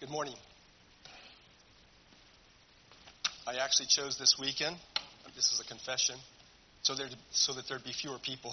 Good morning. I actually chose this weekend. This is a confession, so that there'd be fewer people.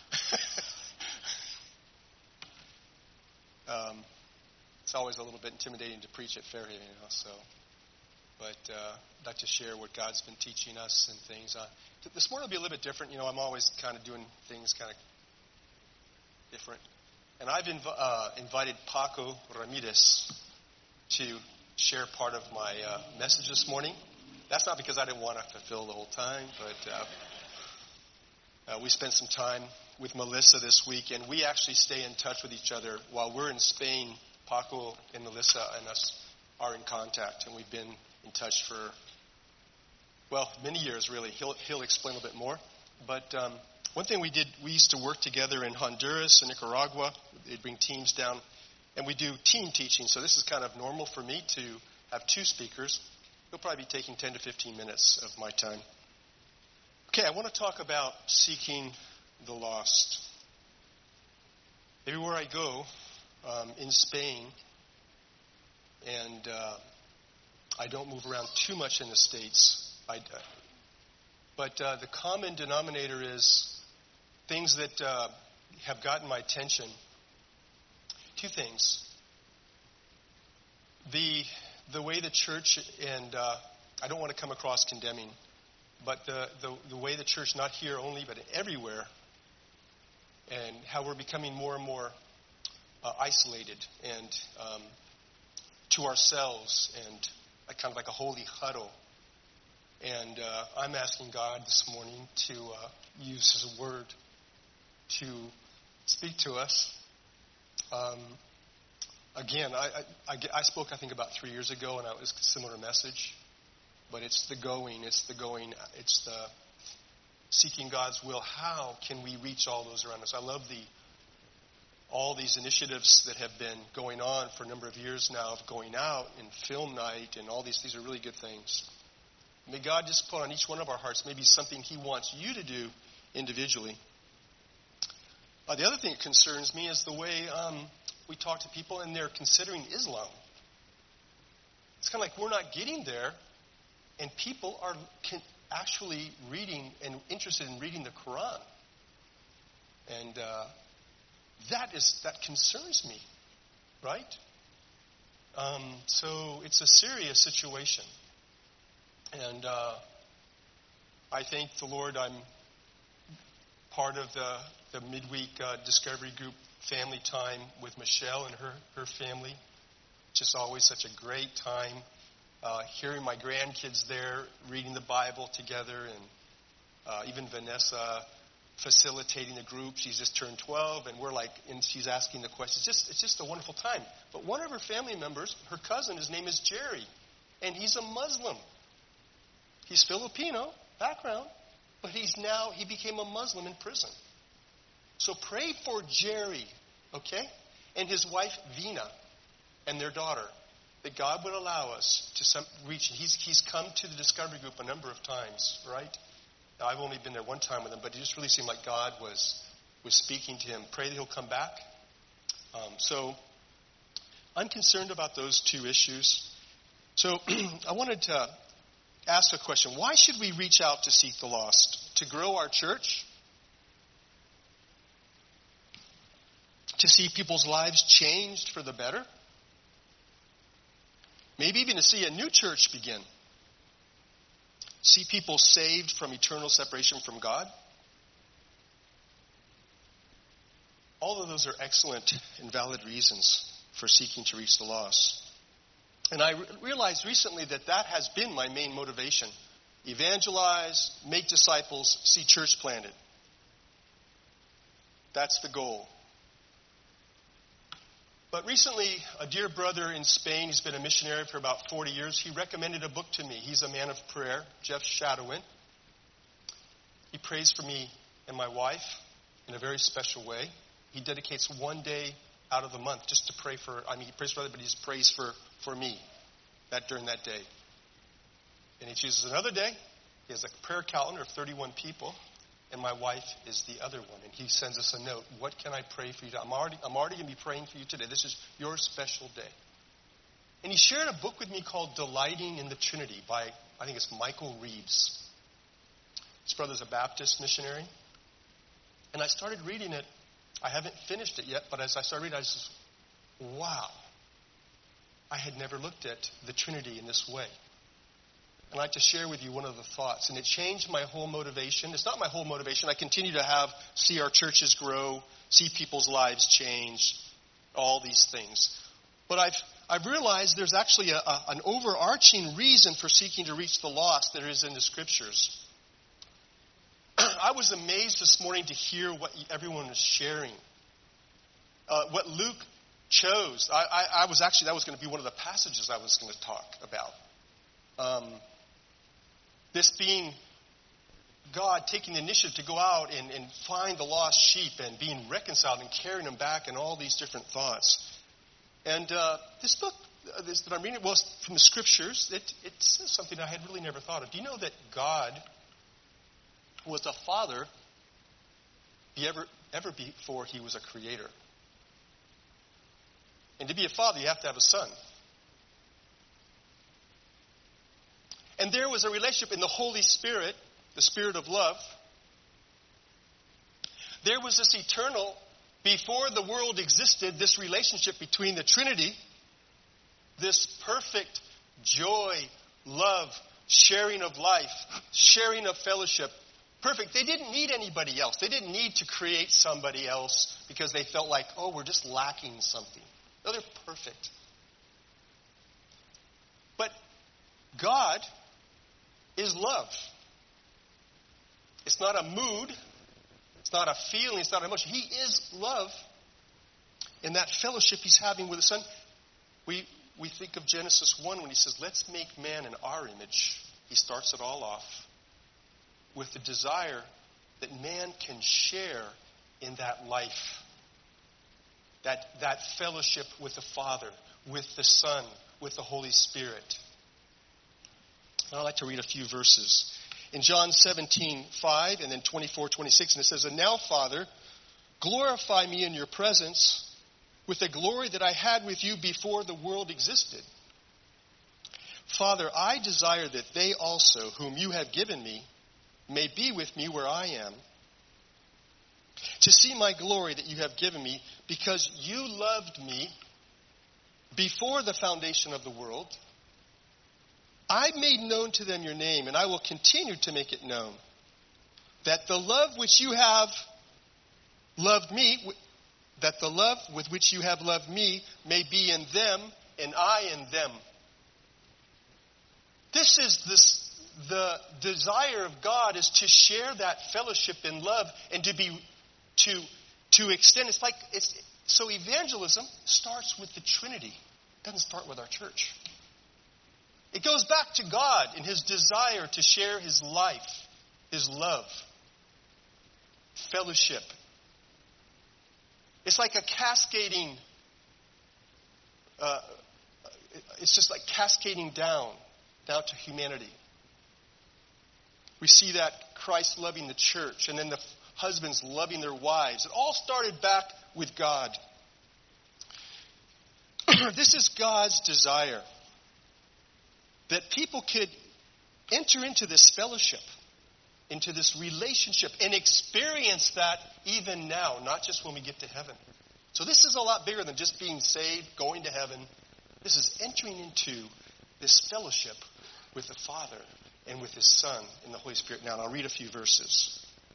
It's always a little bit intimidating to preach at Fairhaven, but I'd like to share what God's been teaching us and things. This morning will be a little bit different. I'm always kind of doing things kind of different. And I've invited Paco Ramirez to share part of my message this morning. That's not because I didn't want to fulfill the whole time, but we spent some time with Melissa this week, and we actually stay in touch with each other. While we're in Spain, Paco and Melissa and us are in contact, and we've been in touch for, many years, really. He'll explain a little bit more. But one thing we did, we used to work together in Honduras and Nicaragua. They'd bring teams down, and we do team teaching. So this is kind of normal for me to have two speakers. He'll probably be taking 10 to 15 minutes of my time. Okay, I want to talk about seeking the lost. Everywhere I go in Spain, and I don't move around too much in the States, but the common denominator is things that have gotten my attention. Two things. The way the church, and I don't want to come across condemning, but the way the church, not here only, but everywhere, and how we're becoming more and more isolated and to ourselves, and kind of like a holy huddle. And I'm asking God this morning to use His Word to speak to us. Again, I spoke, I think, about 3 years ago, and it was a similar message. But it's the going, it's the seeking God's will. How can we reach all those around us? I love all these initiatives that have been going on for a number of years now of going out and film night and all these are really good things. May God just put on each one of our hearts maybe something He wants you to do individually. The other thing that concerns me is the way we talk to people and they're considering Islam. It's kind of like we're not getting there, and people are actually reading and interested in reading the Quran. And that concerns me, right? So it's a serious situation. And I thank the Lord I'm part of the midweek discovery group family time with Michelle and her family. Just always such a great time. Hearing my grandkids there reading the Bible together, and even Vanessa facilitating the group. She's just turned 12, and she's asking the questions. It's just a wonderful time. But one of her family members, her cousin, his name is Jerry, and he's a Muslim. He's Filipino background, but he became a Muslim in prison. So pray for Jerry, okay, and his wife Vina, and their daughter, that God would allow us to reach. He's come to the discovery group a number of times, right? Now, I've only been there one time with him, but it just really seemed like God was speaking to him. Pray that he'll come back. So I'm concerned about those two issues. So I wanted to ask a question. Why should we reach out to seek the lost? To grow our church? To see people's lives changed for the better? Maybe even to see a new church begin. See people saved from eternal separation from God. All of those are excellent and valid reasons for seeking to reach the lost. And I realized recently that has been my main motivation. Evangelize, make disciples, see church planted. That's the goal. But recently, a dear brother in Spain, he's been a missionary for about 40 years, he recommended a book to me. He's a man of prayer, Jeff Shadowin. He prays for me and my wife in a very special way. He dedicates one day out of the month just to pray for, he prays for others, but he just prays for me during that day. And he chooses another day. He has a prayer calendar of 31 people. And my wife is the other one. And he sends us a note. What can I pray for you? I'm already going to be praying for you today. This is your special day. And he shared a book with me called Delighting in the Trinity by, I think it's Michael Reeves. His brother's a Baptist missionary. And I started reading it. I haven't finished it yet, but as I started reading it, I just, wow. I had never looked at the Trinity in this way. And I'd like to share with you one of the thoughts. And it changed my whole motivation. It's not my whole motivation. I continue to see our churches grow, see people's lives change, all these things. But I've realized there's actually an overarching reason for seeking to reach the lost that is in the Scriptures. I was amazed this morning to hear what everyone was sharing. What Luke chose. That was going to be one of the passages I was going to talk about. This being God taking the initiative to go out and find the lost sheep and being reconciled and carrying them back and all these different thoughts. And this book that I'm reading was from the Scriptures. It says something I had really never thought of. Do you know that God was a father ever before he was a creator? And to be a father, you have to have a son. And there was a relationship in the Holy Spirit, the Spirit of love. There was this eternal, before the world existed, this relationship between the Trinity, this perfect joy, love, sharing of life, sharing of fellowship. Perfect. They didn't need anybody else. They didn't need to create somebody else because they felt like, oh, we're just lacking something. No, they're perfect. But God is love. It's not a mood. It's not a feeling. It's not an emotion. He is love. In that fellowship he's having with the Son, we think of Genesis 1 when he says, let's make man in our image. He starts it all off with the desire that man can share in that life. That fellowship with the Father, with the Son, with the Holy Spirit. And I'd like to read a few verses. In John 17:5 and then 24:26, and it says, and now, Father, glorify me in your presence with the glory that I had with you before the world existed. Father, I desire that they also, whom you have given me, may be with me where I am, to see my glory that you have given me, because you loved me before the foundation of the world. I made known to them your name, and I will continue to make it known, that the love which you have loved me, that the love with which you have loved me may be in them, and I in them. The desire of God is to share that fellowship in love and to extend. So evangelism starts with the Trinity. It doesn't start with our church. It goes back to God in his desire to share his life, his love, fellowship. It's like a cascading, it's just like cascading down to humanity. We see that Christ loving the church, and then the husbands loving their wives. It all started back with God. This is God's desire, that people could enter into this fellowship, into this relationship, and experience that even now, not just when we get to heaven. So this is a lot bigger than just being saved, going to heaven. This is entering into this fellowship with the Father and with his Son and the Holy Spirit. Now, and I'll read a few verses.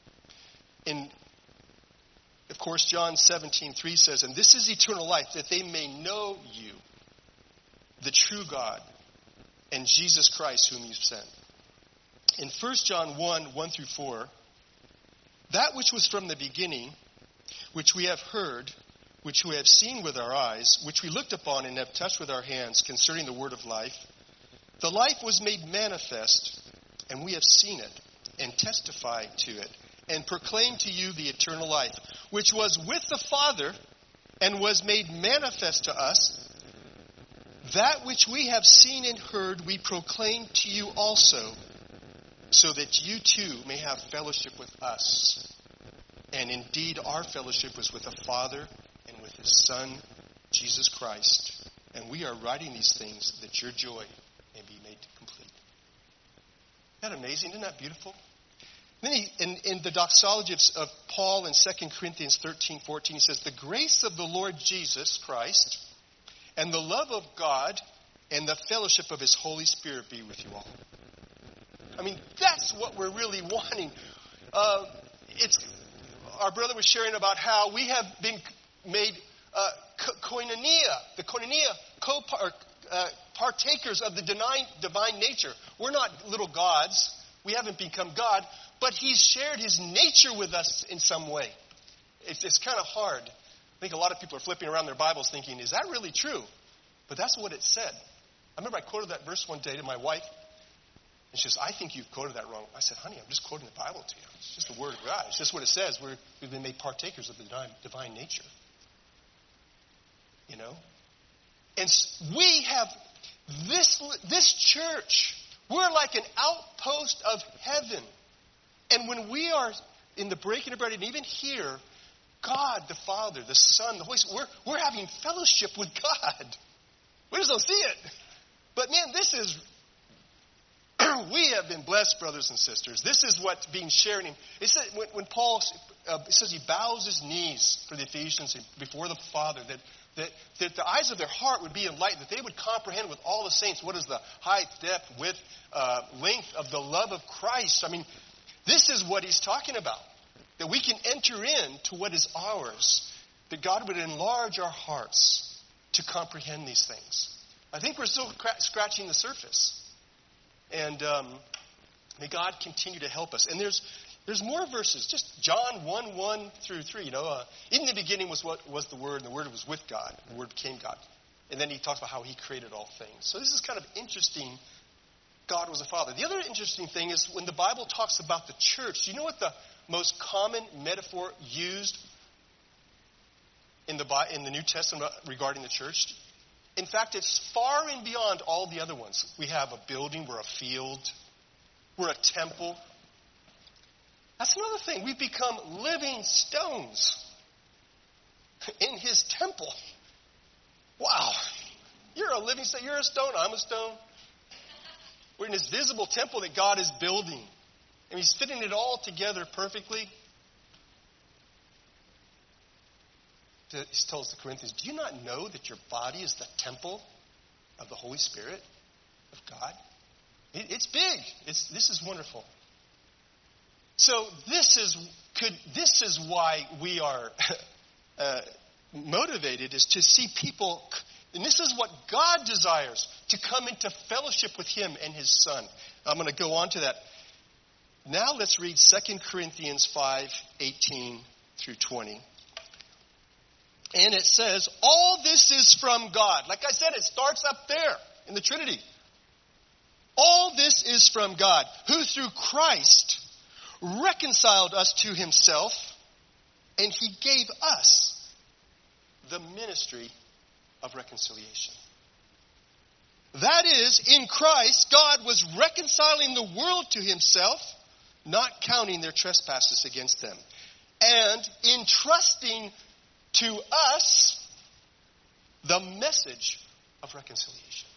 Of course, John 17:3 says, and this is eternal life, that they may know you, the true God, and Jesus Christ whom you've sent. In 1 John 1:1-4, that which was from the beginning, which we have heard, which we have seen with our eyes, which we looked upon and have touched with our hands concerning the word of life, the life was made manifest, and we have seen it, and testified to it, and proclaimed to you the eternal life, which was with the Father, and was made manifest to us. That which we have seen and heard, we proclaim to you also, so that you too may have fellowship with us. And indeed, our fellowship was with the Father and with his Son, Jesus Christ. And we are writing these things that your joy may be made complete. Isn't that amazing? Isn't that beautiful? Then in the doxology of Paul in 2 Corinthians 13:14, he says, the grace of the Lord Jesus Christ and the love of God and the fellowship of his Holy Spirit be with you all. I mean, that's what we're really wanting. Our brother was sharing about how we have been made koinonia, the koinonia, partakers of the divine nature. We're not little gods. We haven't become God, but he's shared his nature with us in some way. It's kind of hard. I think a lot of people are flipping around their Bibles thinking, is that really true? But that's what it said. I remember I quoted that verse one day to my wife, and she says, I think you've quoted that wrong. I said, honey, I'm just quoting the Bible to you. It's just the Word of God. It's just what it says. We've been made partakers of the divine nature. You know? And we have this church. We're like an outpost of heaven. And when we are in the breaking of bread, and even here, God, the Father, the Son, the Holy Spirit, we're having fellowship with God. We just don't see it. But man, this is, we have been blessed, brothers and sisters. This is what's being shared. It says, when Paul says he bows his knees for the Ephesians before the Father, that the eyes of their heart would be enlightened, that they would comprehend with all the saints what is the height, depth, width, length of the love of Christ. I mean, this is what he's talking about. That we can enter into what is ours. That God would enlarge our hearts to comprehend these things. I think we're still scratching the surface. And may God continue to help us. And there's more verses. Just John 1:1 through 3. You know, in the beginning was the Word, and the Word was with God. The Word became God. And then he talks about how he created all things. So this is kind of interesting. God was a father. The other interesting thing is when the Bible talks about the church, do you know what the most common metaphor used in the New Testament regarding the church? In fact, it's far and beyond all the other ones. We have a building, we're a field, we're a temple. That's another thing. We've become living stones in his temple. Wow. You're a living stone. You're a stone. I'm a stone. We're in this visible temple that God is building. And he's fitting it all together perfectly. He tells the Corinthians, do you not know that your body is the temple of the Holy Spirit of God? It's big. This is wonderful. So this is why we are motivated, is to see people, and this is what God desires, to come into fellowship with him and his Son. I'm going to go on to that. Now let's read 2 Corinthians 5:18 through 20. And it says, all this is from God. Like I said, it starts up there in the Trinity. All this is from God, who through Christ reconciled us to himself, and he gave us the ministry of reconciliation. That is, in Christ, God was reconciling the world to himself, not counting their trespasses against them, and entrusting to us the message of reconciliation.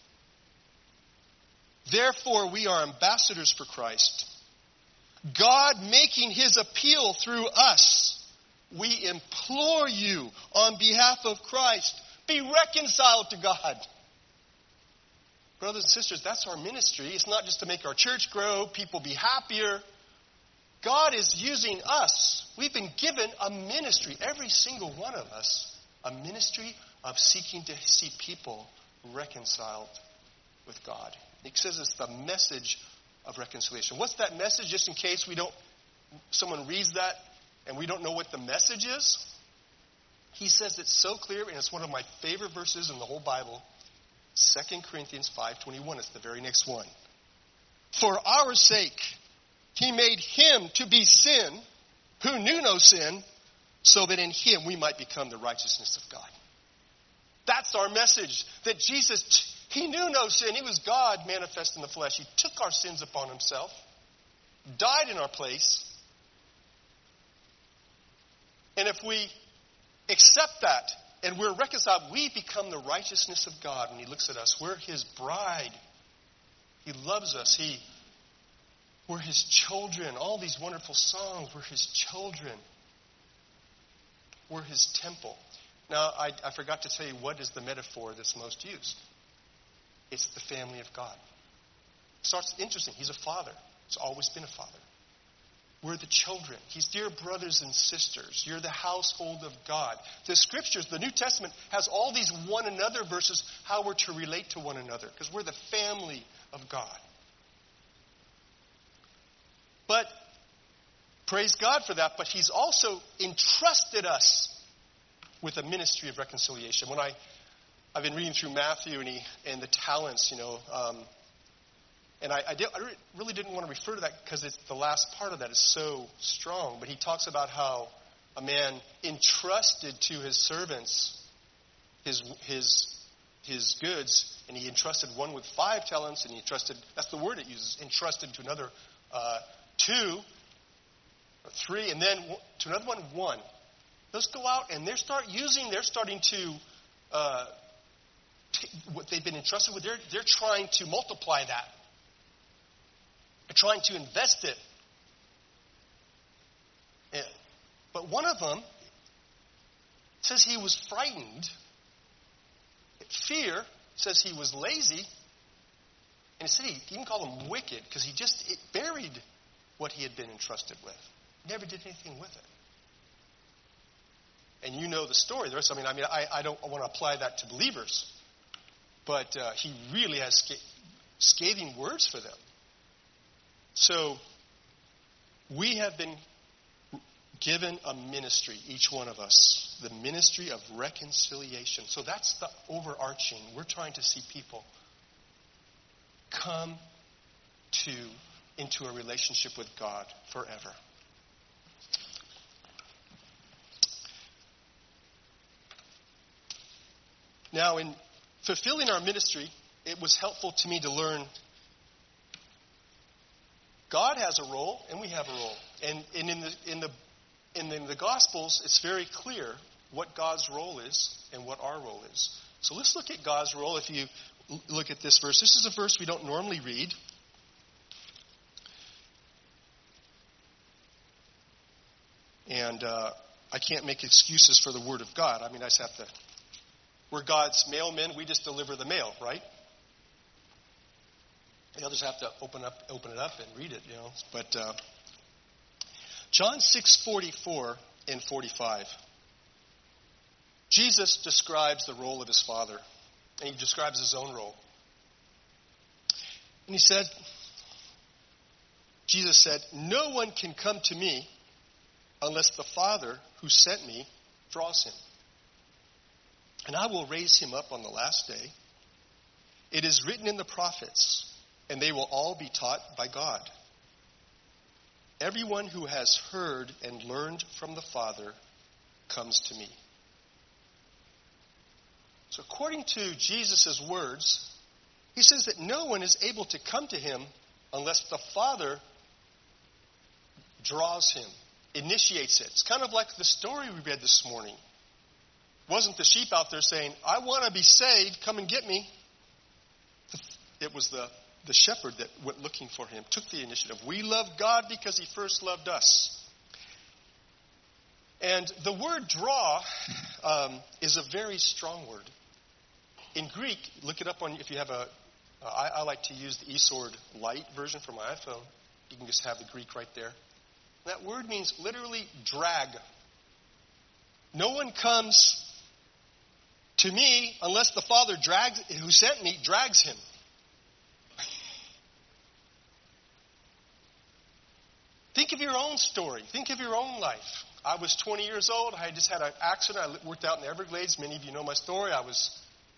Therefore, we are ambassadors for Christ, God making his appeal through us. We implore you on behalf of Christ, be reconciled to God. Brothers and sisters, that's our ministry. It's not just to make our church grow, people be happier. God is using us. We've been given a ministry, every single one of us, a ministry of seeking to see people reconciled with God. He says it's the message of reconciliation. What's that message? Just in case someone reads that and we don't know what the message is. He says it's so clear, and it's one of my favorite verses in the whole Bible. 2 Corinthians 5:21. It's the very next one. For our sake, he made him to be sin who knew no sin, so that in him we might become the righteousness of God. That's our message. That Jesus, he knew no sin. He was God manifest in the flesh. He took our sins upon himself, died in our place. And if we accept that, and we're reconciled. We become the righteousness of God when he looks at us. We're his bride. He loves us. We're his children. All these wonderful songs, we're his children. We're his temple. Now, I forgot to tell you what is the metaphor that's most used. It's the family of God. Starts interesting. He's a father. He's always been a father. We're the children. He's dear brothers and sisters. You're the household of God. The scriptures, the New Testament, has all these one another verses, how we're to relate to one another, because we're the family of God. But, praise God for that, but he's also entrusted us with a ministry of reconciliation. When I've been reading through Matthew and the talents, and I really didn't want to refer to that because it's the last part of that is so strong. But he talks about how a man entrusted to his servants his goods, and he entrusted one with 5 talents, and he entrusted, that's the word it uses, entrusted to another 2 or 3, and then to another one 1. Those go out and they're starting to what they've been entrusted with. They're trying to multiply that. They're trying to invest it. But one of them says he was frightened. Fear says he was lazy. And he said he even called him wicked because he just buried what he had been entrusted with. Never did anything with it. And you know the story. I don't want to apply that to believers. But he really has scathing words for them. So, we have been given a ministry, each one of us, the ministry of reconciliation. So that's the overarching. We're trying to see people come into a relationship with God forever. Now, in fulfilling our ministry, it was helpful to me to learn God has a role, and we have a role. And in the Gospels, it's very clear what God's role is and what our role is. So let's look at God's role. If you look at this verse, this is a verse we don't normally read. And I can't make excuses for the Word of God. I just have to. We're God's mailmen. We just deliver the mail, right? The others have to open it up and read it, But John 6:44 and 45. Jesus describes the role of his Father, and he describes his own role. And Jesus said, "No one can come to me unless the Father who sent me draws him. And I will raise him up on the last day. It is written in the prophets, and they will all be taught by God. Everyone who has heard and learned from the Father comes to me." So according to Jesus' words, he says that no one is able to come to him unless the Father draws him, initiates it. It's kind of like the story we read this morning. It wasn't the sheep out there saying, "I want to be saved, come and get me." It was the shepherd that went looking for him, took the initiative. We love God because he first loved us. And the word draw is a very strong word. In Greek, look it up if you have I like to use the eSword Lite version for my iPhone. You can just have the Greek right there. That word means literally drag. No one comes to me unless the Father who sent me drags him. Think of your own story. Think of your own life. I was 20 years old. I just had an accident. I worked out in the Everglades. Many of you know my story. I was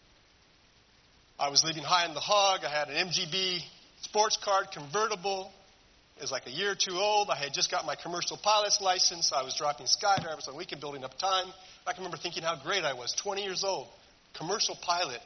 living high in the hog. I had an MGB sports card convertible. It was like a year or two old. I had just got my commercial pilot's license. I was dropping skydivers on weekend, building up time. I can remember thinking how great I was. 20 years old. Commercial pilot.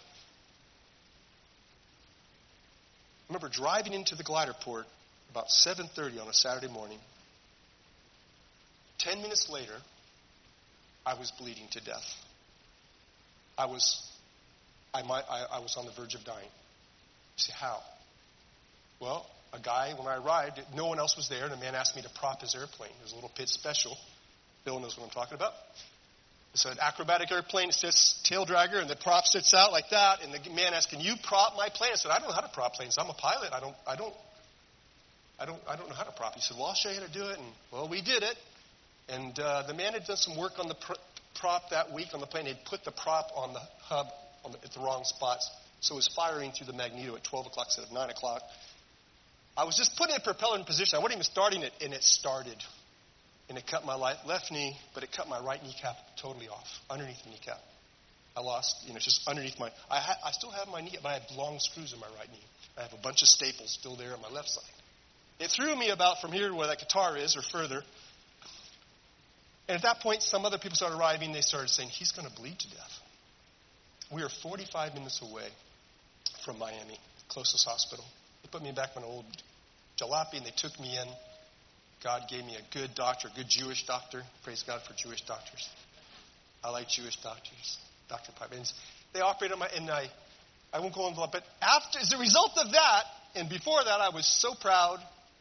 I remember driving into the glider port about 7:30 on a Saturday morning. 10 minutes later, I was bleeding to death. I was on the verge of dying. You say, how? Well, a guy, when I arrived, no one else was there, and a man asked me to prop his airplane. It was a little Pitts special. Bill knows what I'm talking about. It's an acrobatic airplane. It sits tail dragger, and the prop sits out like that. And the man asked, "Can you prop my plane?" I said, "I don't know how to prop planes. I'm a pilot. I don't know how to prop." He said, "Well, I'll show you how to do it." And well, we did it. And the man had done some work on the prop that week on the plane. He'd put the prop on the hub at the wrong spots, so it was firing through the magneto at 12 o'clock instead of 9 o'clock. I was just putting the propeller in position. I wasn't even starting it, and it started. And it cut my left knee, but it cut my right kneecap totally off, underneath the kneecap. I lost, it's just underneath my, I still have my knee, but I have long screws in my right knee. I have a bunch of staples still there on my left side. It threw me about from here to where that guitar is or further. And at that point, some other people started arriving. They started saying, he's going to bleed to death. We are 45 minutes away from Miami, closest hospital. They put me back in an old jalopy, and they took me in. God gave me a good doctor, a good Jewish doctor. Praise God for Jewish doctors. I like Jewish doctors. Dr. Piper. They operated on my, and I won't go into that, but after, as a result of that, and before that, I was so proud.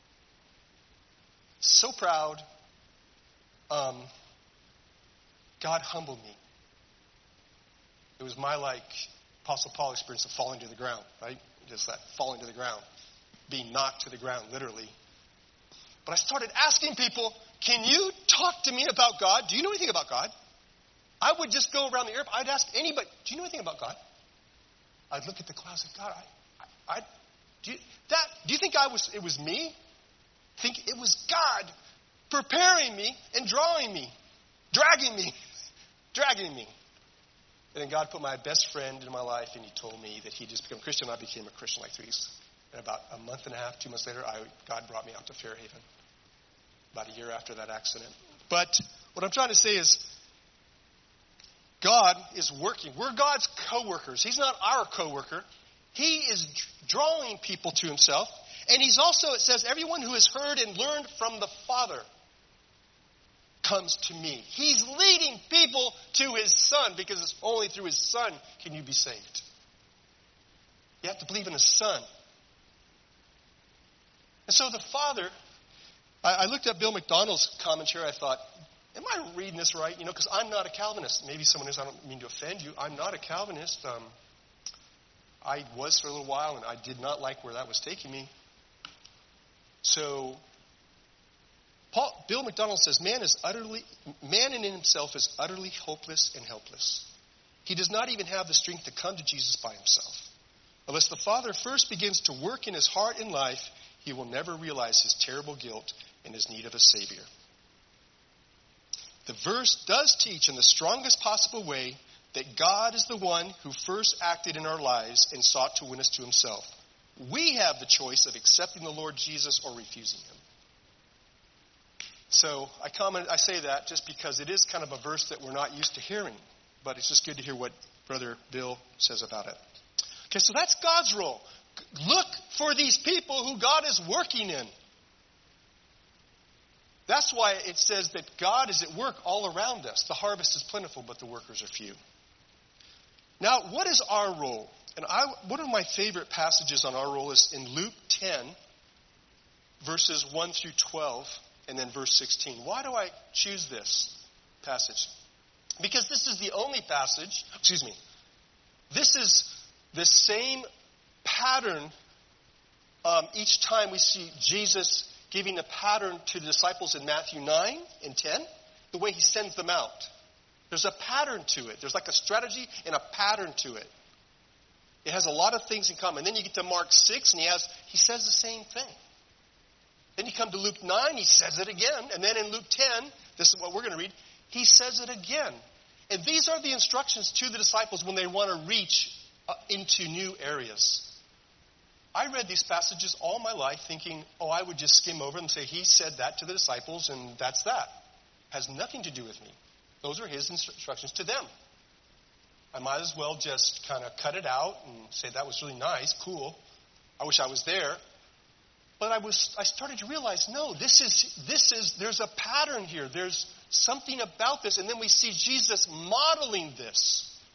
God humbled me. It was my, Apostle Paul experience of falling to the ground, right? Just that, falling to the ground. Being knocked to the ground, literally. But I started asking people, can you talk to me about God? Do you know anything about God? I would just go around the airport. I'd ask anybody, do you know anything about God? I'd look at the cloud and say, God, do you think it was me? Think it was God preparing me and drawing me, dragging me. And then God put my best friend in my life, and he told me that he just became a Christian. I became a Christian like 3 weeks. And about a month and a half, 2 months later, God brought me out to Fairhaven. About a year after that accident. But what I'm trying to say is, God is working. We're God's co-workers. He's not our co-worker. He is drawing people to himself. And he's also, it says, everyone who has heard and learned from the Father comes to me. He's leading people to his Son, because it's only through his Son can you be saved. You have to believe in his Son. And so the Father, I looked at Bill McDonald's commentary. I thought, am I reading this right? Because I'm not a Calvinist. Maybe someone is. I don't mean to offend you. I'm not a Calvinist. I was for a little while, and I did not like where that was taking me. So Bill McDonald says, man in himself is utterly hopeless and helpless. He does not even have the strength to come to Jesus by himself. Unless the Father first begins to work in his heart and life, he will never realize his terrible guilt and his need of a Savior. The verse does teach in the strongest possible way that God is the one who first acted in our lives and sought to win us to himself. We have the choice of accepting the Lord Jesus or refusing him. So I say that just because it is kind of a verse that we're not used to hearing. But it's just good to hear what Brother Bill says about it. Okay, so that's God's role. Look for these people who God is working in. That's why it says that God is at work all around us. The harvest is plentiful, but the workers are few. Now, what is our role? And one of my favorite passages on our role is in Luke 10, verses 1 through 12, and then verse 16. Why do I choose this passage? Because this is the only passage, this is the same pattern each time we see Jesus giving a pattern to the disciples in Matthew 9 and 10, the way he sends them out. There's a pattern to it. There's like a strategy and a pattern to it. It has a lot of things in common. Then you get to Mark 6, and he says the same thing. Then you come to Luke 9, he says it again. And then in Luke 10, this is what we're going to read, he says it again. And these are the instructions to the disciples when they want to reach into new areas. I read these passages all my life thinking, I would just skim over them and say, he said that to the disciples, and that's that. Has nothing to do with me. Those are his instructions to them. I might as well just kind of cut it out and say that was really nice, cool. I wish I was there. But I started to realize, no, there's a pattern here. There's something about this. And then we see Jesus modeling this.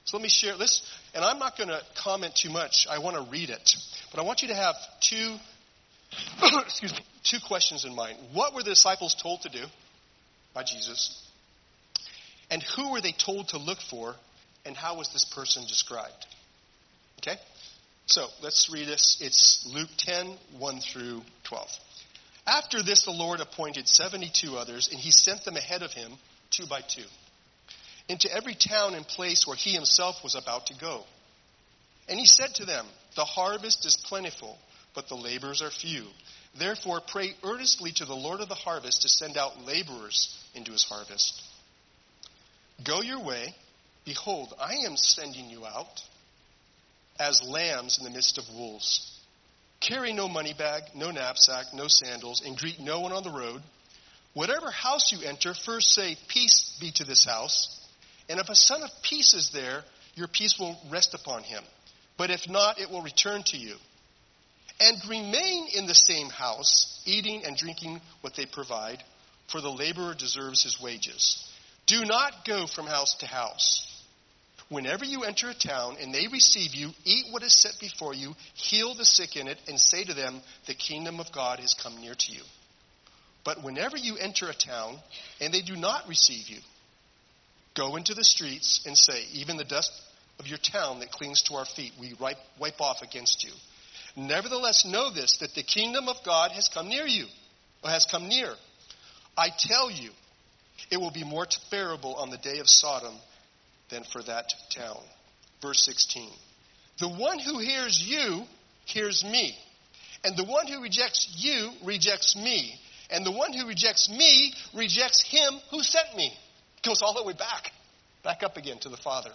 So let me share this. And I'm not going to comment too much. I want to read it. But I want you to have two questions in mind. What were the disciples told to do by Jesus? And who were they told to look for? And how was this person described? Okay? So let's read this. It's Luke 10, 1 through 12. After this, the Lord appointed 72 others, and he sent them ahead of him, 2 by 2, into every town and place where he himself was about to go. And he said to them, the harvest is plentiful, but the laborers are few. Therefore, pray earnestly to the Lord of the harvest to send out laborers into his harvest. Go your way. Behold, I am sending you out as lambs in the midst of wolves. Carry no money bag, no knapsack, no sandals, and greet no one on the road. Whatever house you enter, first say, peace be to this house. And if a son of peace is there, your peace will rest upon him. But if not, it will return to you. And remain in the same house, eating and drinking what they provide, for the laborer deserves his wages. Do not go from house to house. Whenever you enter a town and they receive you, eat what is set before you, heal the sick in it, and say to them, the kingdom of God has come near to you. But whenever you enter a town and they do not receive you, go into the streets and say, even the dust of your town that clings to our feet, we wipe off against you. Nevertheless, know this, that the kingdom of God has come near you, or has come near. I tell you, it will be more bearable on the day of Sodom than for that town. Verse 16. The one who hears you hears me. And the one who rejects you rejects me. And the one who rejects me rejects him who sent me. It goes all the way back up again to the Father.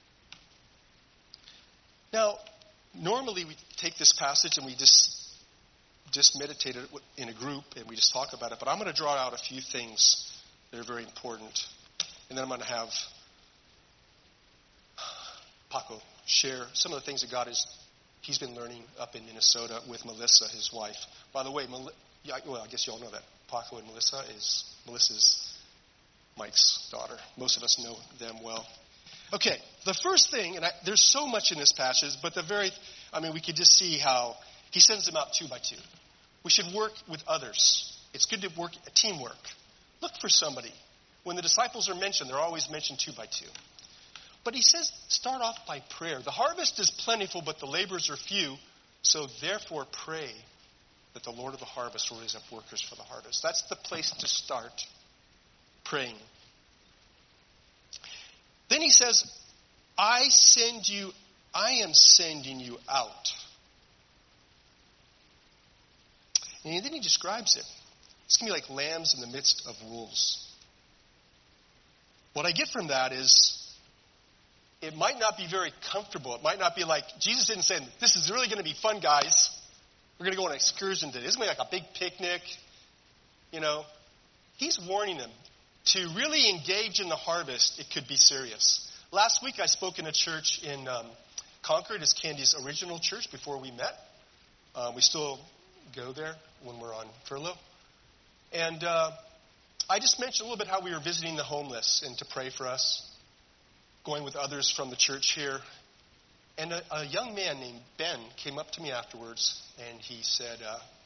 Now, normally we take this passage and we just meditate it in a group and we just talk about it. But I'm going to draw out a few things that are very important. And then I'm going to have Paco share some of the things that he's been learning up in Minnesota with Melissa, his wife. By the way, I guess you all know that. Paco and Melissa is Melissa's Mike's daughter. Most of us know them well. Okay, the first thing, and there's so much in this passage, but we could just see how he sends them out 2 by 2. We should work with others. It's good to work teamwork. Look for somebody. When the disciples are mentioned, they're always mentioned 2 by 2. But he says, start off by prayer. The harvest is plentiful, but the laborers are few. So therefore pray that the Lord of the harvest will raise up workers for the harvest. That's the place to start praying. Then he says, I am sending you out. And then he describes it. It's going to be like lambs in the midst of wolves. What I get from that is, it might not be very comfortable. It might not be like, Jesus didn't say, this is really going to be fun, guys. We're going to go on an excursion today. It's going to be like a big picnic. He's warning them to really engage in the harvest. It could be serious. Last week I spoke in a church in Concord. It's Candy's original church before we met. We still go there when we're on furlough. And I just mentioned a little bit how we were visiting the homeless and to pray for us, going with others from the church here. And a young man named Ben came up to me afterwards, and he said,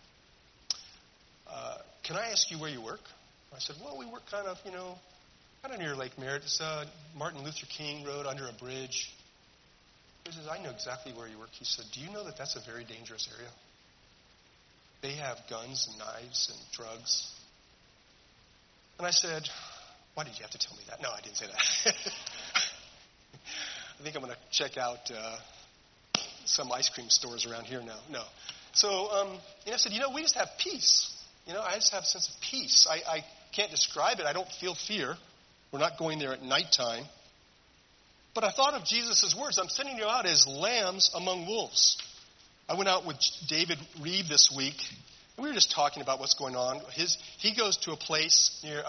can I ask you where you work? I said, well, we work kind of near Lake Merritt. It's Martin Luther King Road under a bridge. He says, I know exactly where you work. He said, do you know that that's a very dangerous area? They have guns and knives and drugs. And I said, why did you have to tell me that? No, I didn't say that. I think I'm going to check out some ice cream stores around here now. No. So I said, we just have peace. I just have a sense of peace. I can't describe it. I don't feel fear. We're not going there at nighttime. But I thought of Jesus' words. I'm sending you out as lambs among wolves. I went out with David Reed this week, and we were just talking about what's going on. He goes to a place near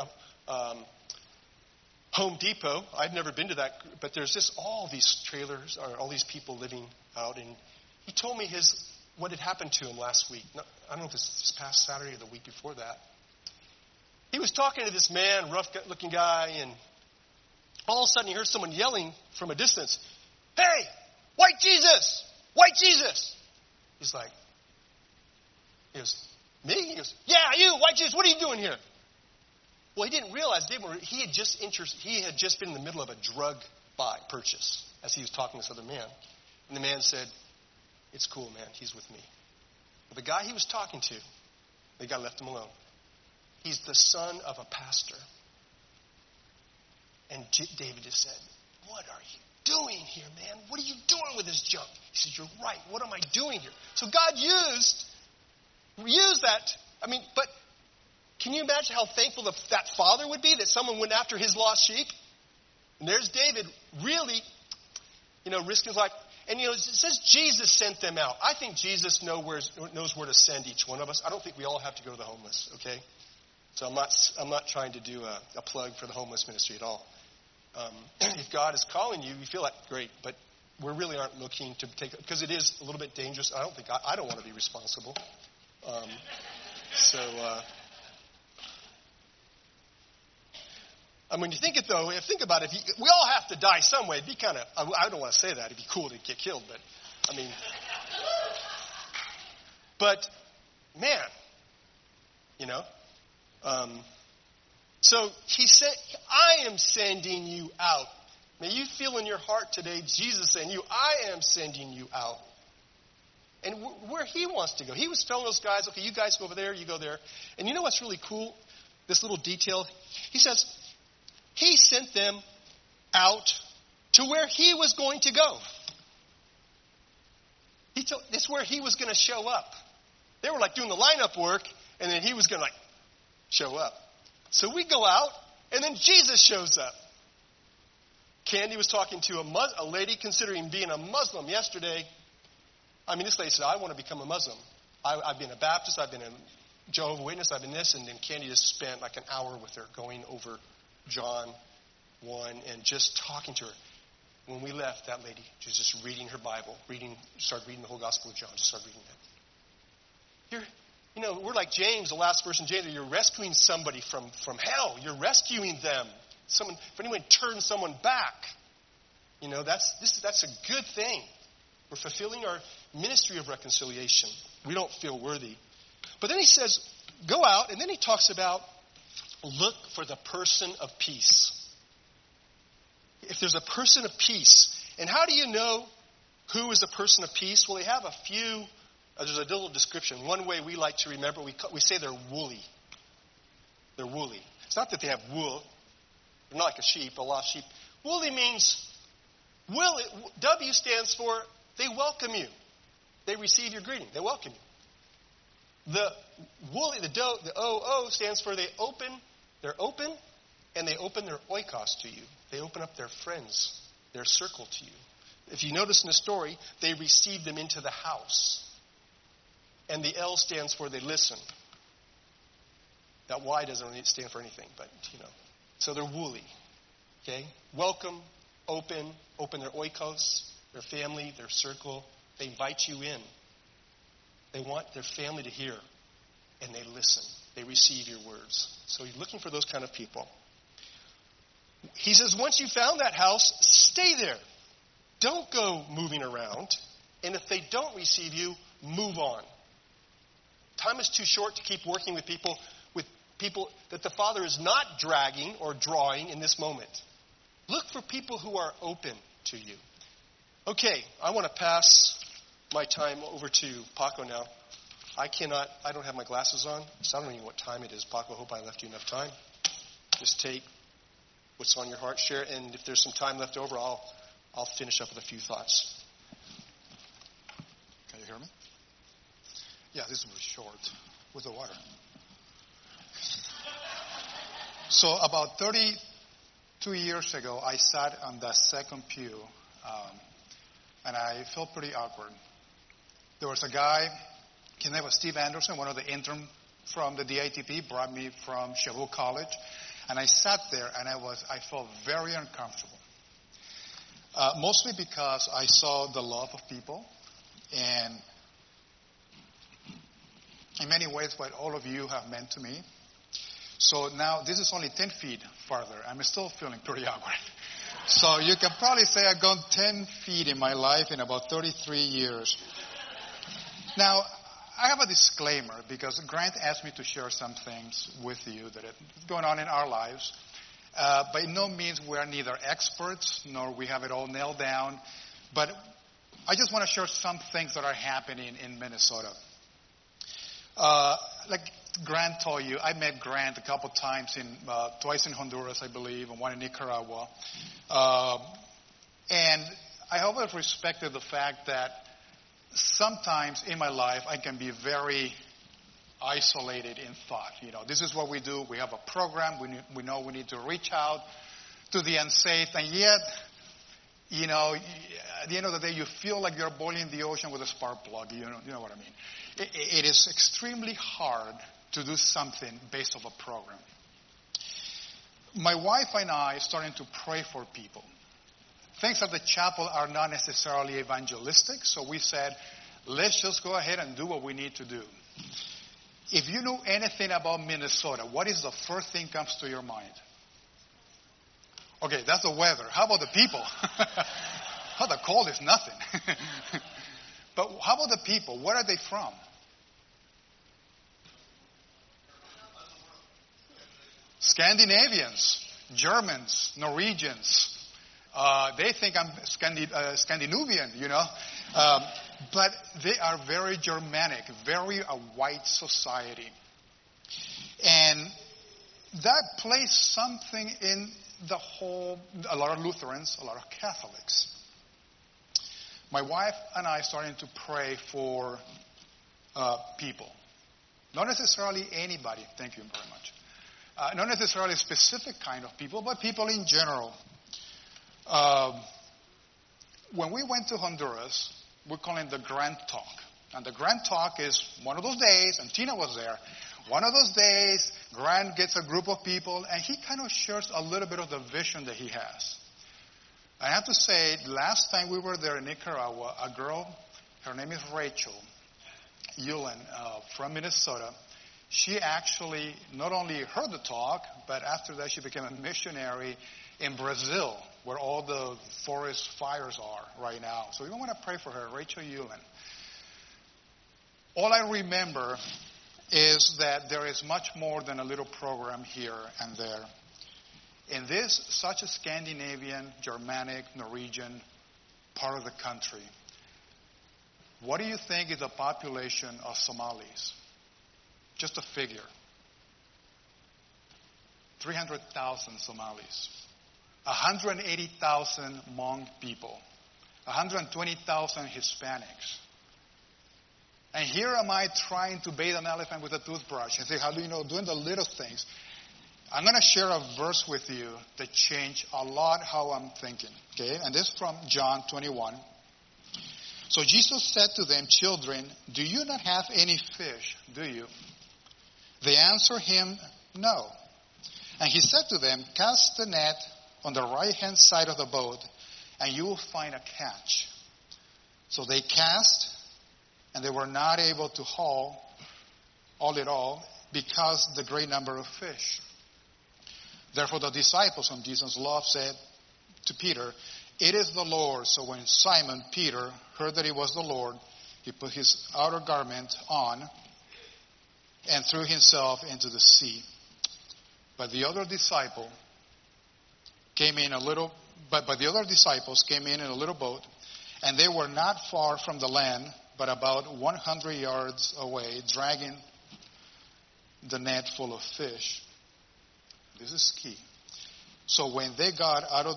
Home Depot. I've never been to that, but there's just all these trailers, or all these people living out. And he told me what had happened to him last week. I don't know if it's this past Saturday or the week before that. He was talking to this man, rough-looking guy, and all of a sudden he heard someone yelling from a distance, hey, white Jesus, white Jesus. He's like, he goes, me? He goes, yeah, you, white Jesus, what are you doing here? Well, he didn't realize he had just been in the middle of a drug purchase as he was talking to this other man. And the man said, it's cool, man, he's with me. But the guy he was talking to, the guy left him alone. He's the son of a pastor. And David just said, what are you doing here, man? What are you doing with this junk? He said, you're right. What am I doing here? So God used that. I mean, but can you imagine how thankful that father would be that someone went after his lost sheep? And there's David really, risking his life. And, it says Jesus sent them out. I think Jesus knows where to send each one of us. I don't think we all have to go to the homeless, okay? So I'm not trying to do a plug for the homeless ministry at all. If God is calling you, you feel like, great, but we really aren't looking to take it, because it is a little bit dangerous. I don't want to be responsible. When you think about it, we all have to die some way. It'd be kind of, I don't want to say that. It'd be cool to get killed, but man, so he said, I am sending you out. May you feel in your heart today, Jesus saying you, I am sending you out. And where he wants to go. He was telling those guys, okay, you guys go over there, you go there. And you know what's really cool? This little detail. He says, he sent them out to where he was going to go. This is where he was going to show up. They were like doing the lineup work, and then he was going to show up. So we go out, and then Jesus shows up. Candy was talking to a lady considering being a Muslim yesterday. This lady said, I want to become a Muslim. I've been a Baptist, I've been a Jehovah's Witness, I've been this, and then Candy just spent an hour with her going over John 1 and just talking to her. When we left, that lady was just reading her Bible, started reading the whole Gospel of John, just started reading that. We're like James, the last verse in James, you're rescuing somebody from hell. You're rescuing them. If anyone turns someone back, that's a good thing. We're fulfilling our ministry of reconciliation. We don't feel worthy. But then he says, go out, and then he talks about look for the person of peace. If there's a person of peace, and how do you know who is a person of peace? Well, they have a few. There's a little description. One way we like to remember, we say they're woolly. They're woolly. It's not that they have wool. They're not like a sheep, a lost sheep. Woolly means, W stands for they welcome you. They receive your greeting. They welcome you. The woolly, the O stands for they're open, and they open their oikos to you. They open up their friends, their circle to you. If you notice in the story, they receive them into the house. And the L stands for they listen. That Y doesn't really stand for anything, but, So they're woolly. Okay? Welcome, open their oikos, their family, their circle. They invite you in. They want their family to hear, and they listen. They receive your words. So he's looking for those kind of people. He says, once you found that house, stay there. Don't go moving around. And if they don't receive you, move on. Time is too short to keep working with people that the Father is not dragging or drawing in this moment. Look for people who are open to you. Okay, I want to pass my time over to Paco now. I don't have my glasses on, so I don't even know what time it is. Paco, I hope I left you enough time. Just take what's on your heart, share it, and if there's some time left over, I'll finish up with a few thoughts. Can you hear me? Yeah, this was short with the water. So about 32 years ago, I sat on the second pew, and I felt pretty awkward. There was a guy, his name was Steve Anderson, one of the interns from the DITP, brought me from Chabot College, and I sat there, and I felt very uncomfortable. Mostly because I saw the love of people, and in many ways what all of you have meant to me. So now this is only 10 feet farther. I'm still feeling pretty awkward. So you can probably say I've gone 10 feet in my life in about 33 years. Now, I have a disclaimer because Grant asked me to share some things with you that are going on in our lives. By no means we are neither experts nor we have it all nailed down. But I just want to share some things that are happening in Minnesota. Like Grant told you, I met Grant a couple times, twice in Honduras, I believe, and one in Nicaragua. And I always respected the fact that sometimes in my life I can be very isolated in thought. You know, this is what we do. We have a program. We know we need to reach out to the unsafe, and yet, you know, at the end of the day, you feel like you're boiling the ocean with a spark plug. You know what I mean? It is extremely hard to do something based off a program. My wife and I are starting to pray for people. Things at the chapel are not necessarily evangelistic, so we said, let's just go ahead and do what we need to do. If you know anything about Minnesota, what is the first thing comes to your mind? Okay, that's the weather. How about the people? Oh, the cold is nothing. But how about the people? Where are they from? Scandinavians, Germans, Norwegians. They think I'm Scandinavian, you know. But they are very Germanic, very a white society. And that plays something in a lot of Lutherans, a lot of Catholics. My wife and I are starting to pray for people. Not necessarily anybody, thank you very much. Not necessarily a specific kind of people, but people in general. When we went to Honduras, we call it the Grand Talk. And the Grand Talk is one of those days, and Tina was there, one of those days, Grant gets a group of people, and he kind of shares a little bit of the vision that he has. I have to say, last time we were there in Nicaragua, a girl, her name is Rachel Yulin from Minnesota, she actually not only heard the talk, but after that she became a missionary in Brazil, where all the forest fires are right now. So we want to pray for her, Rachel Yulin. All I remember is that there is much more than a little program here and there. In this, such a Scandinavian, Germanic, Norwegian part of the country, what do you think is the population of Somalis? Just a figure. 300,000 Somalis. 180,000 Hmong people. 120,000 Hispanics. And here am I trying to bathe an elephant with a toothbrush and say, how do you know, doing the little things. I'm going to share a verse with you that changed a lot how I'm thinking. Okay, and this is from John 21. So Jesus said to them, children, do you not have any fish, do you? They answered him, no. And he said to them, cast the net on the right-hand side of the boat, and you will find a catch. So they cast, and they were not able to haul it all because the great number of fish. Therefore the disciples whom Jesus loved said to Peter, it is the Lord. So when Simon Peter heard that it was the Lord, he put his outer garment on and threw himself into the sea. But the other disciples came in in a little boat, and they were not far from the land, but about 100 yards away, dragging the net full of fish. This is key. So when they got on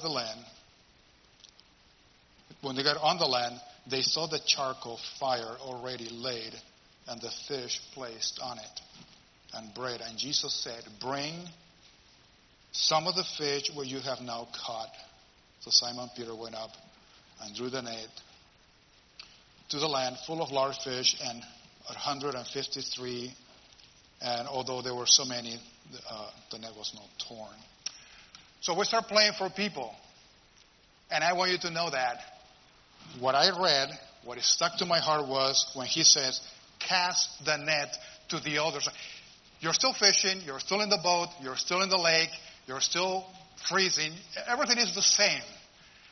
the land, they saw the charcoal fire already laid, and the fish placed on it, and bread. And Jesus said, bring some of the fish which you have now caught. So Simon Peter went up and drew the net to the land full of large fish, and 153. And although there were so many, the net was not torn. So we start praying for people. And I want you to know that what I read, what stuck to my heart was when he says, cast the net to the other side. You're still fishing, you're still in the boat, you're still in the lake, you're still freezing. Everything is the same.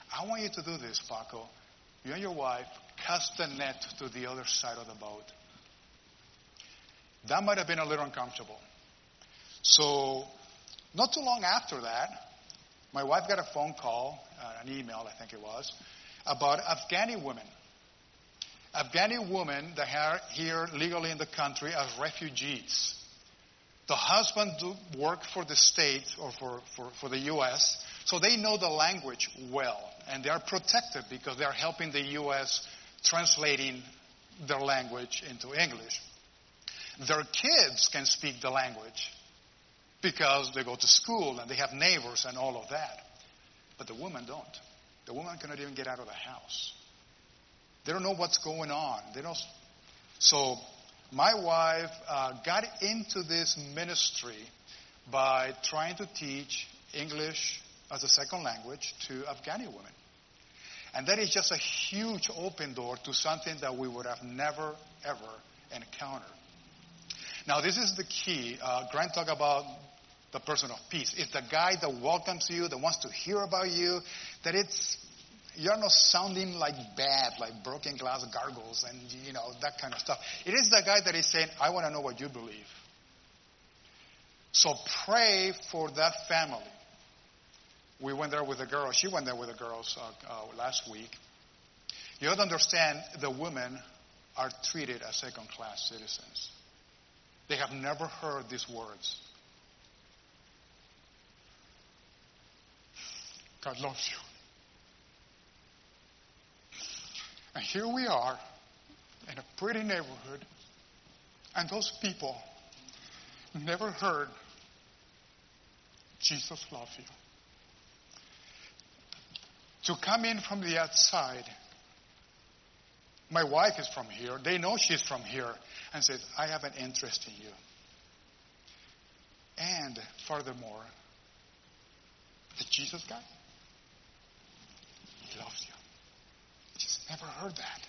I want you to do this, Paco. You and your wife cast the net to the other side of the boat. That might have been a little uncomfortable. So, not too long after that, my wife got a phone call, an email, I think it was, about Afghani women. Afghani women that are here legally in the country as refugees. The husband work for the state or for the U.S., so they know the language well, and they are protected because they are helping the U.S. translating their language into English. Their kids can speak the language because they go to school and they have neighbors and all of that. But the women don't. The women cannot even get out of the house. They don't know what's going on. They don't. So my wife got into this ministry by trying to teach English as a second language to Afghani women. And that is just a huge open door to something that we would have never, ever encountered. Now, this is the key. Grant talked about the person of peace. It's the guy that welcomes you, that wants to hear about you, that you're not sounding like bad, like broken glass gargles and, that kind of stuff. It is the guy that is saying, I want to know what you believe. So pray for that family. We went there with the girls. She went there with the girls last week. You have to understand the women are treated as second-class citizens. They have never heard these words. God loves you. And here we are in a pretty neighborhood, and those people never heard Jesus loves you. To come in from the outside, my wife is from here, they know she's from here, and says, I have an interest in you. And furthermore, the Jesus guy, he loves you. She's never heard that.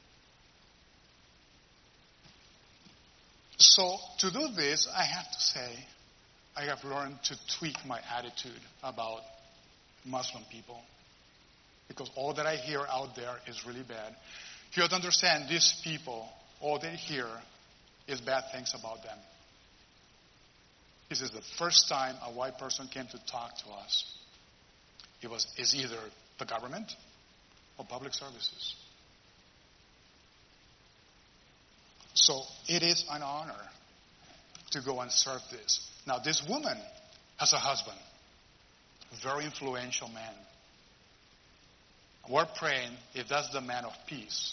So to do this, I have to say, I have learned to tweak my attitude about Muslim people. Because all that I hear out there is really bad. You have to understand, these people, all they hear is bad things about them. This is the first time a white person came to talk to us. It's either the government or public services. So it is an honor to go and serve this. Now, this woman has a husband, a very influential man. We're praying if that's the man of peace.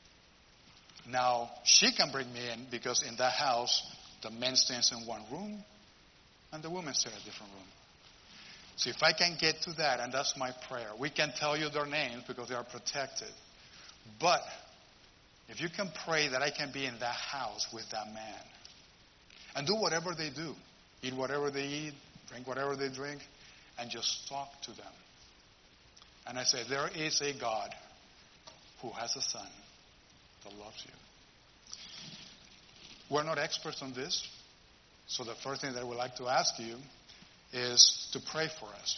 Now, she can bring me in because in that house, the men stays in one room and the women stay in a different room. So if I can get to that, and that's my prayer, we can tell you their names because they are protected. But if you can pray that I can be in that house with that man and do whatever they do, eat whatever they eat, drink whatever they drink, and just talk to them. And I say, there is a God who has a son that loves you. We're not experts on this, so the first thing that I would like to ask you is to pray for us.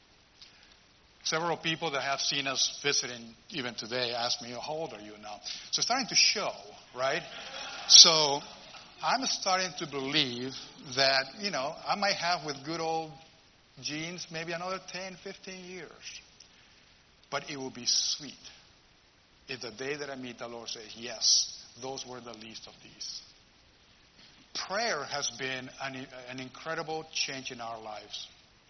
Several people that have seen us visiting even today ask me, how old are you now? So it's starting to show, right? So I'm starting to believe that, I might have with good old genes maybe another 10, 15 years. But it will be sweet if the day that I meet the Lord says, yes, those were the least of these. Prayer has been an incredible change in our lives.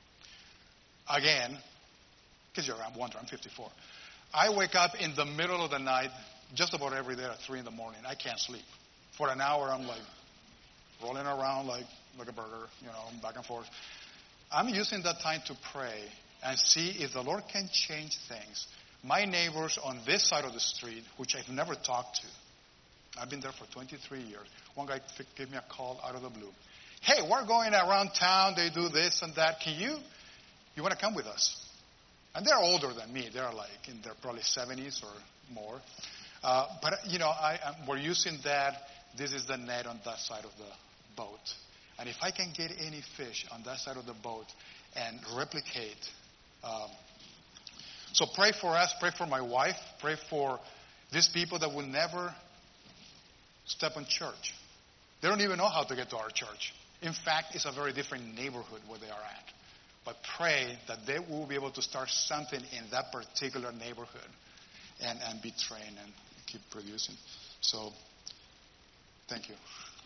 Again, because I'm wondering, I'm 54. I wake up in the middle of the night just about every day at 3 in the morning. I can't sleep. For an hour, I'm like rolling around like a burger, back and forth. I'm using that time to pray and see if the Lord can change things. My neighbors on this side of the street, which I've never talked to, I've been there for 23 years. One guy gave me a call out of the blue. Hey, we're going around town. They do this and that. You want to come with us? And they're older than me. They're like in their probably 70s or more. But we're using that. This is the net on that side of the boat. And if I can get any fish on that side of the boat and replicate So pray for us, pray for my wife, pray for these people that will never step on church. They don't even know how to get to our church. In fact, it's a very different neighborhood where they are at. But pray that they will be able to start something in that particular neighborhood and be trained and keep producing. So, thank you.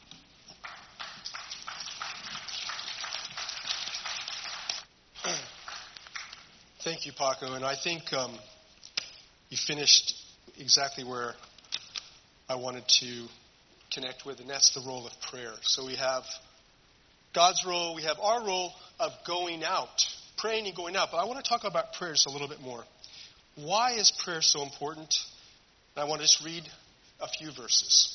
Thank you, Paco. And I think you finished exactly where I wanted to connect with, and that's the role of prayer. So we have God's role, we have our role of going out, praying and going out. But I want to talk about prayer just a little bit more. Why is prayer so important? And I want to just read a few verses.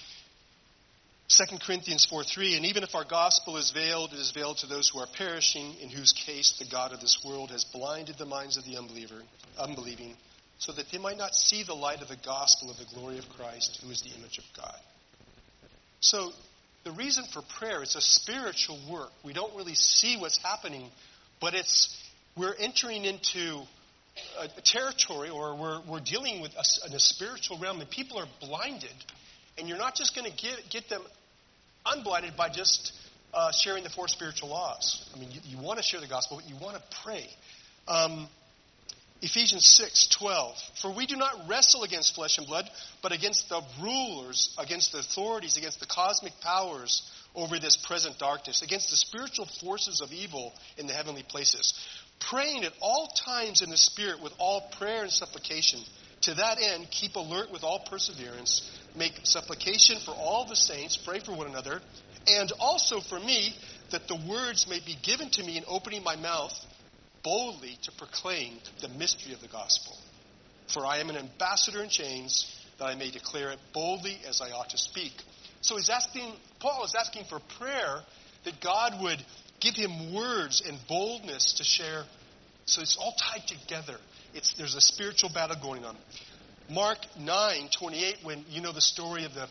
2 Corinthians 4:3, and even if our gospel is veiled, it is veiled to those who are perishing, in whose case the God of this world has blinded the minds of the unbelieving, so that they might not see the light of the gospel of the glory of Christ, who is the image of God. So the reason for prayer, it's a spiritual work. We don't really see what's happening, but we're entering into a territory, or we're dealing with in a spiritual realm, and people are blinded. And you're not just going to get them unblinded by just sharing the 4 spiritual laws. I mean, you want to share the gospel, but you want to pray. Ephesians 6:12. For we do not wrestle against flesh and blood, but against the rulers, against the authorities, against the cosmic powers over this present darkness, against the spiritual forces of evil in the heavenly places. Praying at all times in the Spirit with all prayer and supplication. To that end, keep alert with all perseverance. Make supplication for all the saints. Pray for one another. And also for me, that the words may be given to me in opening my mouth boldly to proclaim the mystery of the gospel. For I am an ambassador in chains, that I may declare it boldly as I ought to speak. So Paul is asking for prayer, that God would give him words and boldness to share. So it's all tied together. There's a spiritual battle going on. Mark 9:28, when you know the story of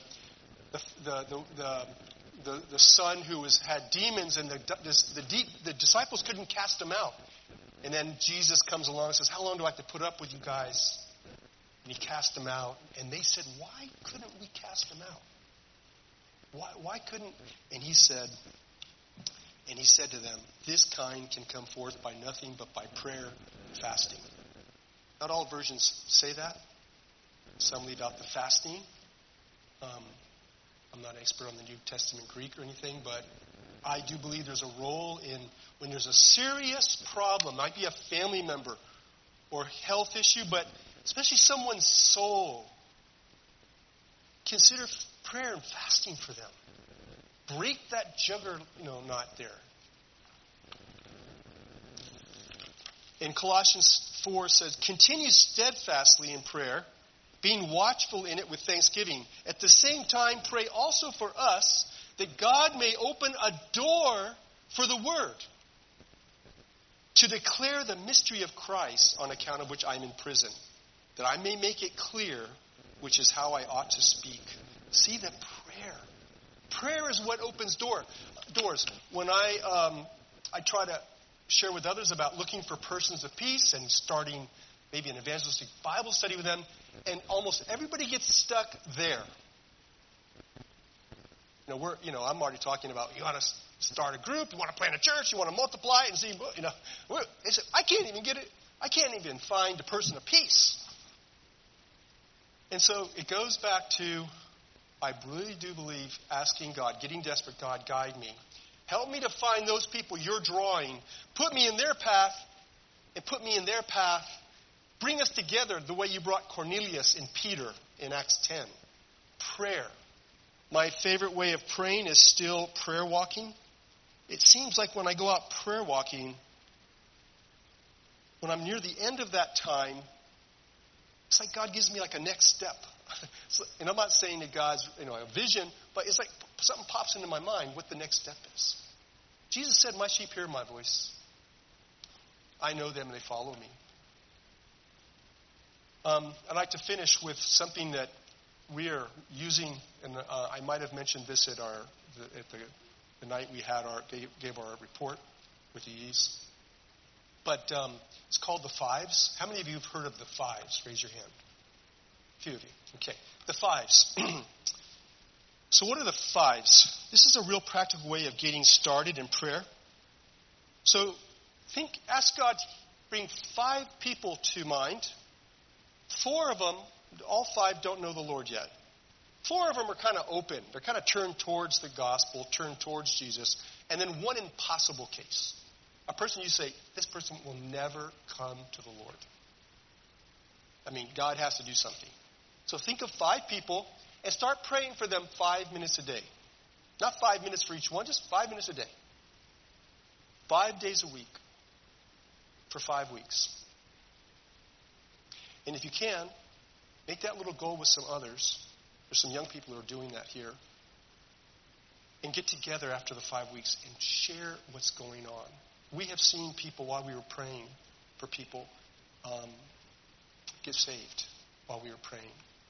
the son who had demons, and the disciples couldn't cast him out. And then Jesus comes along and says, how long do I have to put up with you guys? And he cast them out. And they said, why couldn't we cast them out? Why couldn't? And he said to them, this kind can come forth by nothing but by prayer and fasting. Not all versions say that. Some leave out the fasting. I'm not an expert on the New Testament Greek or anything, but I do believe there's a role in when there's a serious problem, might be a family member or health issue, but especially someone's soul. Consider prayer and fasting for them. Break that juggernaut there. In Colossians 4 says, continue steadfastly in prayer, being watchful in it with thanksgiving. At the same time, pray also for us, that God may open a door for the word, to declare the mystery of Christ, on account of which I am in prison, that I may make it clear, which is how I ought to speak. See that prayer is what opens doors. When I try to share with others about looking for persons of peace and starting maybe an evangelistic Bible study with them, and almost everybody gets stuck there. I'm already talking about, you want to start a group, you want to plant a church, you want to multiply it, and see, they said, I can't even get it. I can't even find a person of peace. And so it goes back to, I really do believe, asking God, getting desperate, God, guide me. Help me to find those people you're drawing. Put me in their path, and put me in their path. Bring us together the way you brought Cornelius and Peter in Acts 10. Prayer. My favorite way of praying is still prayer walking. It seems like when I go out prayer walking, when I'm near the end of that time, it's like God gives me like a next step. And I'm not saying that God's a vision, but it's like something pops into my mind what the next step is. Jesus said, my sheep hear my voice. I know them and they follow me. I'd like to finish with something that we are using, and I might have mentioned this at the night we had gave our report with the E's. but it's called the Fives. How many of you have heard of the Fives? Raise your hand. A few of you. Okay. The Fives. So what are the Fives? This is a real practical way of getting started in prayer. So ask God to bring 5 people to mind. 4 of them, all 5 don't know the Lord yet. 4 of them are kind of open. They're kind of turned towards the gospel, turned towards Jesus. And then 1 impossible case. A person you say, this person will never come to the Lord. I mean, God has to do something. So think of 5 people and start praying for them 5 minutes a day. Not 5 minutes for each one, just 5 minutes a day. 5 days a week for 5 weeks. And if you can, make that little goal with some others. There's some young people who are doing that here. And get together after the 5 weeks and share what's going on. We have seen people, while we were praying for people, get saved while we were praying.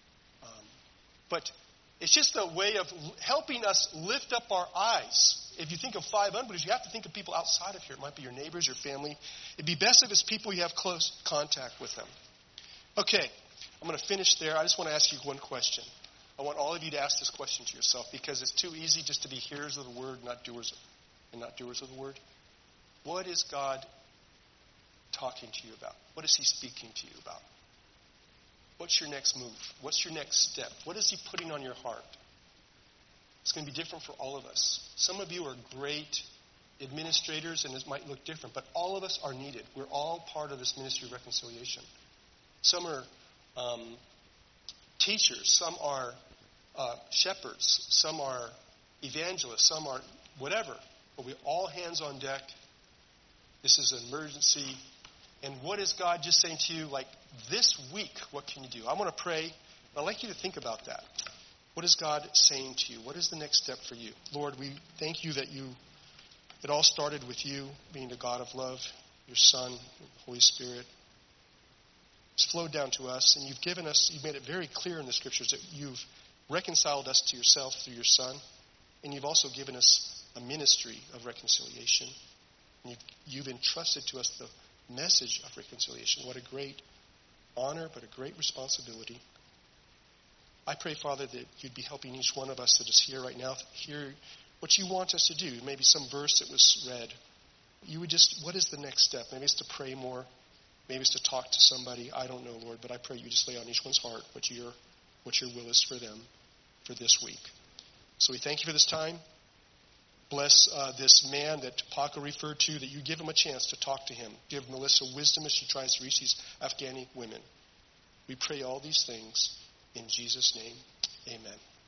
But it's just a way of helping us lift up our eyes. If you think of 5 unbelievers, you have to think of people outside of here. It might be your neighbors, your family. It'd be best if it's people you have close contact with them. Okay, I'm going to finish there. I just want to ask you one question. I want all of you to ask this question to yourself, because it's too easy just to be hearers of the word, not doers of the word. What is God talking to you about? What is he speaking to you about? What's your next move? What's your next step? What is he putting on your heart? It's going to be different for all of us. Some of you are great administrators, and it might look different, but all of us are needed. We're all part of this ministry of reconciliation. Some are teachers. Some are shepherds. Some are evangelists. Some are whatever. But we're all hands on deck. This is an emergency. And what is God just saying to you, like, this week, what can you do? I want to pray. I'd like you to think about that. What is God saying to you? What is the next step for you? Lord, we thank you that it all started with you being the God of love, your Son, the Holy Spirit. It's flowed down to us, and you've made it very clear in the Scriptures that you've reconciled us to yourself through your Son, and you've also given us a ministry of reconciliation. And you've entrusted to us the message of reconciliation. What a great honor, but a great responsibility. I pray, Father, that you'd be helping each one of us that is here right now hear what you want us to do. Maybe some verse that was read. What is the next step? Maybe it's to pray more. Maybe it's to talk to somebody. I don't know, Lord, but I pray you just lay on each one's heart what your will is for them for this week. So we thank you for this time. Bless this man that Paco referred to, that you give him a chance to talk to him. Give Melissa wisdom as she tries to reach these Afghani women. We pray all these things in Jesus' name. Amen.